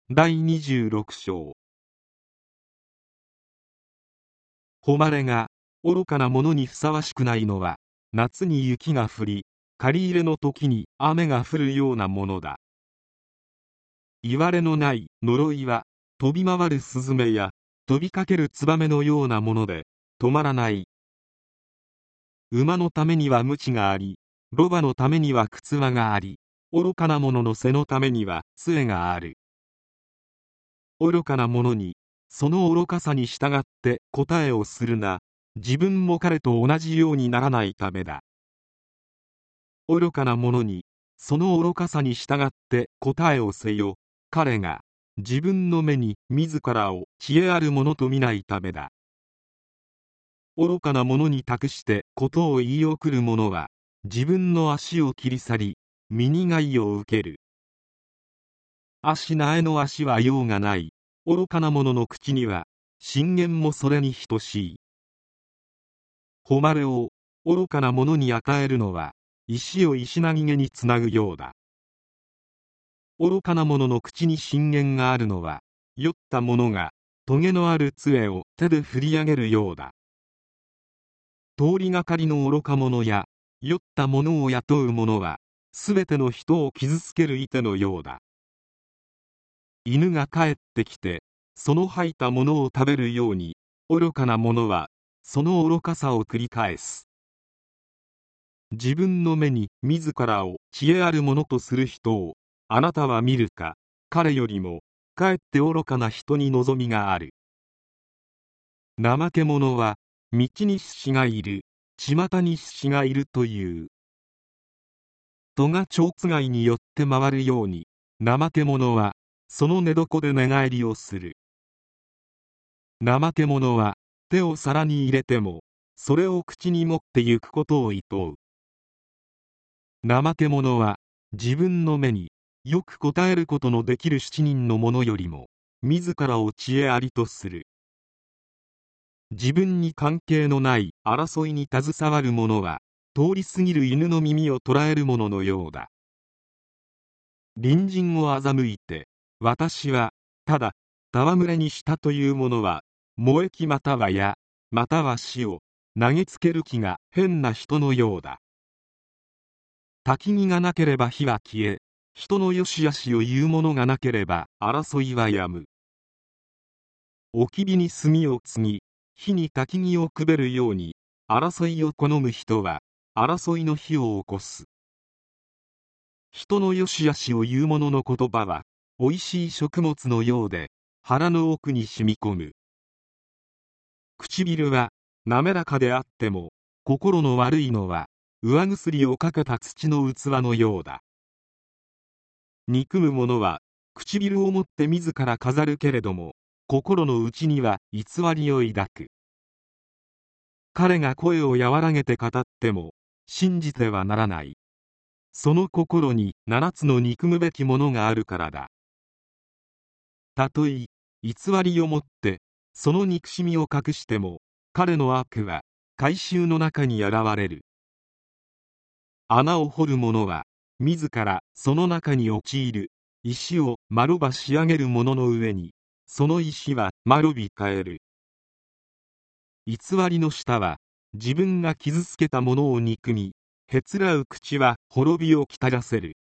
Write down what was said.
第26章。誉れが愚かなものにふさわしくないのは、夏に雪が降り、借り入れの時に雨が降るようなものだ。いわれのない呪いは、飛び回るスズメや飛びかけるツバメのようなもので止まらない。馬のためには鞭があり、ロバのためには靴輪があり、愚かな者の背のためには杖がある。愚かな者にその愚かさに従って答えをするな。自分も彼と同じようにならないためだ。愚かな者にその愚かさに従って答えをせよ。彼が自分の目に自らを知恵あるものと見ないためだ。愚かな者に託してことを言い送る者は、自分の足を切り去り、身に害を受ける。足苗の足は用がない。愚かな者の口には、進言もそれに等しい。誉れを愚かな者に与えるのは、石を石投げにつなぐようだ。愚かな者の口に進言があるのは、酔った者がトゲのある杖を手で振り上げるようだ。通りがかりの愚か者や酔った者を雇う者は、すべての人を傷つける射手のようだ。犬が帰ってきて、その吐いたものを食べるように、愚かな者はその愚かさを繰り返す。自分の目に自らを知恵あるものとする人をあなたは見るか。彼よりもかえって愚かな人に望みがある。怠け者は道に獅子がいる、巷に獅子がいるという。戸が蝶番によって回るように、怠け者はその寝床で寝返りをする。怠け者は手を皿に入れても、それを口に持ってゆくことを厭う。怠け者は自分の目によく答えることのできる7人の者よりも自らを知恵ありとする。自分に関係のない争いに携わる者は、通り過ぎる犬の耳を捉える者のようだ。隣人を欺いて、私はただ戯れにしたという者は、萌え木または矢、または死を投げつける気が変な人のようだ。焚き木がなければ火は消え、人の良し悪しを言うものがなければ争いはやむ。置き火に炭を継ぎ、火に焚き木をくべるように、争いを好む人は争いの火を起こす。人の良し悪しを言う者の言葉は、おいしい食物のようで腹の奥に染み込む。唇は滑らかであっても、心の悪いのは上薬をかけた土の器のようだ。憎む者は唇をもって自ら飾るけれども、心の内には偽りを抱く。彼が声を和らげて語っても信じてはならない。その心に7つの憎むべきものがあるからだ。たとえ偽りをもってその憎しみを隠しても、彼の悪は改宗の中に現れる。穴を掘る者は自らその中に陥る。石を丸ば仕上げる者の上に、その石は丸び返る。偽りの舌は自分が傷つけた者を憎み、へつらう口は滅びをきたらせる。